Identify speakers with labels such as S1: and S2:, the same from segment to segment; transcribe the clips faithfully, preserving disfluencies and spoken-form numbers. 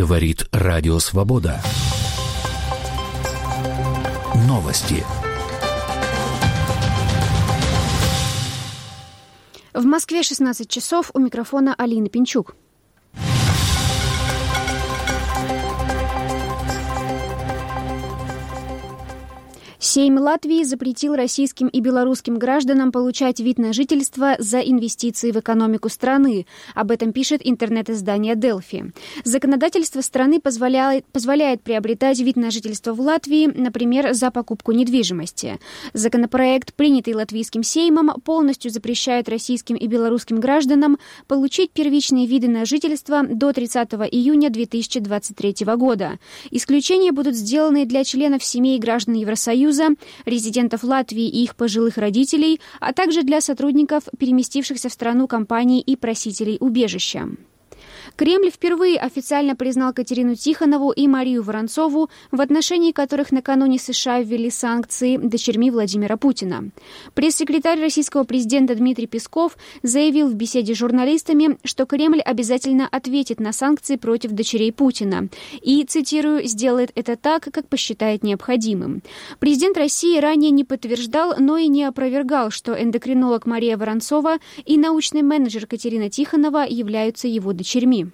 S1: Говорит Радио Свобода. Новости.
S2: В Москве шестнадцать часов, у микрофона Алина Пинчук. Сейм Латвии запретил российским и белорусским гражданам получать вид на жительство за инвестиции в экономику страны. Об этом пишет интернет-издание «Делфи». Законодательство страны позволяет, позволяет приобретать вид на жительство в Латвии, например, за покупку недвижимости. Законопроект, принятый Латвийским Сеймом, полностью запрещает российским и белорусским гражданам получить первичные виды на жительство до тридцатого июня две тысячи двадцать третьего года. Исключения будут сделаны для членов семей граждан Евросоюза, резидентов Латвии и их пожилых родителей, а также для сотрудников, переместившихся в страну компаний и просителей убежища. Кремль впервые официально признал Катерину Тихонову и Марию Воронцову, в отношении которых накануне США ввели санкции, дочерьми Владимира Путина. Пресс-секретарь российского президента Дмитрий Песков заявил в беседе с журналистами, что Кремль обязательно ответит на санкции против дочерей Путина и, цитирую, «сделает это так, как посчитает необходимым». Президент России ранее не подтверждал, но и не опровергал, что эндокринолог Мария Воронцова и научный менеджер Катерина Тихонова являются его дочерьми.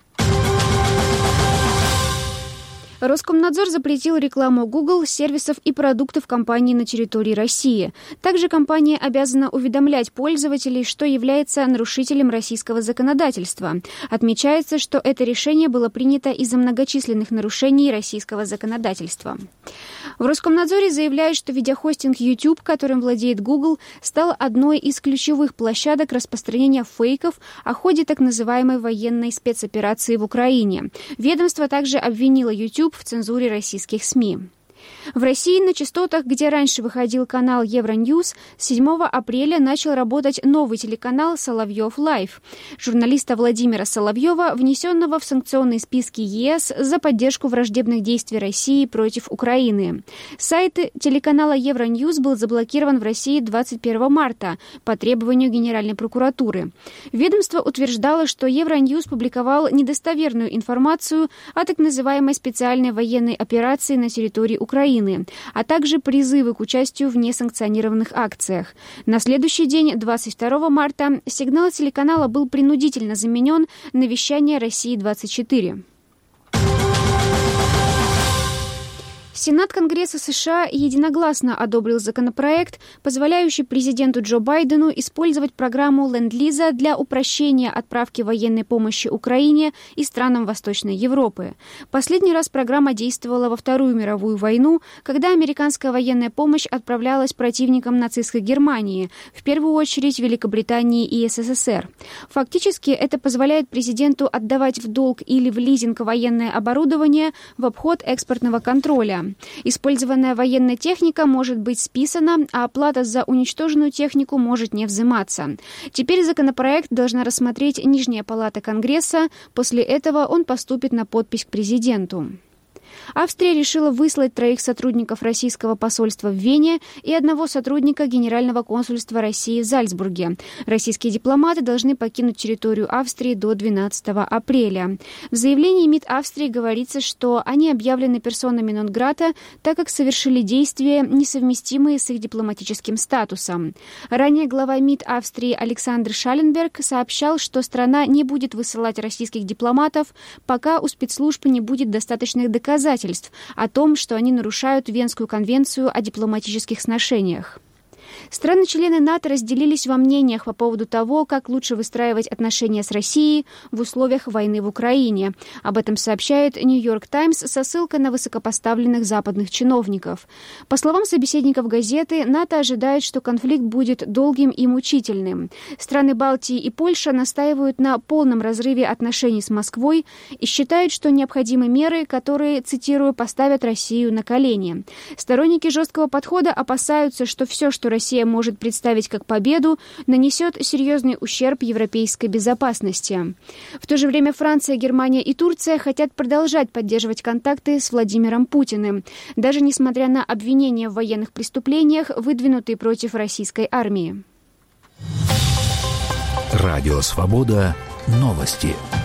S2: Роскомнадзор запретил рекламу Google, сервисов и продуктов компании на территории России. Также компания обязана уведомлять пользователей, что является нарушителем российского законодательства. Отмечается, что это решение было принято из-за многочисленных нарушений российского законодательства. В Роскомнадзоре заявляют, что видеохостинг YouTube, которым владеет Google, стал одной из ключевых площадок распространения фейков о ходе так называемой военной спецоперации в Украине. Ведомство также обвинило YouTube в цензуре российских СМИ. В России на частотах, где раньше выходил канал Евроньюз, с седьмого апреля начал работать новый телеканал «Соловьев Лайв» журналиста Владимира Соловьева, внесенного в санкционные списки ЕС за поддержку враждебных действий России против Украины. Сайт телеканала Евроньюз был заблокирован в России двадцать первого марта по требованию Генеральной прокуратуры. Ведомство утверждало, что Евроньюз публиковал недостоверную информацию о так называемой специальной военной операции на территории Украины. Украины, а также призывы к участию в несанкционированных акциях. На следующий день, двадцать второго марта, сигнал телеканала был принудительно заменен на вещание России-двадцать четыре. Сенат Конгресса США единогласно одобрил законопроект, позволяющий президенту Джо Байдену использовать программу Ленд-Лиза для упрощения отправки военной помощи Украине и странам Восточной Европы. Последний раз программа действовала во Вторую мировую войну, когда американская военная помощь отправлялась противникам нацистской Германии, в первую очередь Великобритании и СССР. Фактически это позволяет президенту отдавать в долг или в лизинг военное оборудование в обход экспортного контроля. Использованная военная техника может быть списана, а оплата за уничтоженную технику может не взиматься. Теперь законопроект должна рассмотреть Нижняя палата Конгресса. После этого он поступит на подпись к президенту. Австрия решила выслать троих сотрудников российского посольства в Вене и одного сотрудника Генерального консульства России в Зальцбурге. Российские дипломаты должны покинуть территорию Австрии до двенадцатого апреля. В заявлении МИД Австрии говорится, что они объявлены персонами нон-грата, так как совершили действия, несовместимые с их дипломатическим статусом. Ранее глава МИД Австрии Александр Шалленберг сообщал, что страна не будет высылать российских дипломатов, пока у спецслужб не будет достаточных доказательств о том, что они нарушают Венскую конвенцию о дипломатических сношениях. Страны-члены НАТО разделились во мнениях по поводу того, как лучше выстраивать отношения с Россией в условиях войны в Украине. Об этом сообщает «Нью-Йорк Таймс» со ссылкой на высокопоставленных западных чиновников. По словам собеседников газеты, НАТО ожидает, что конфликт будет долгим и мучительным. Страны Балтии и Польша настаивают на полном разрыве отношений с Москвой и считают, что необходимы меры, которые, цитирую, «поставят Россию на колени». Сторонники жесткого подхода опасаются, что все, что Россия может представить как победу, нанесет серьезный ущерб европейской безопасности. В то же время Франция, Германия и Турция хотят продолжать поддерживать контакты с Владимиром Путиным, даже несмотря на обвинения в военных преступлениях, выдвинутые против российской армии.
S1: Радио «Свобода». Новости.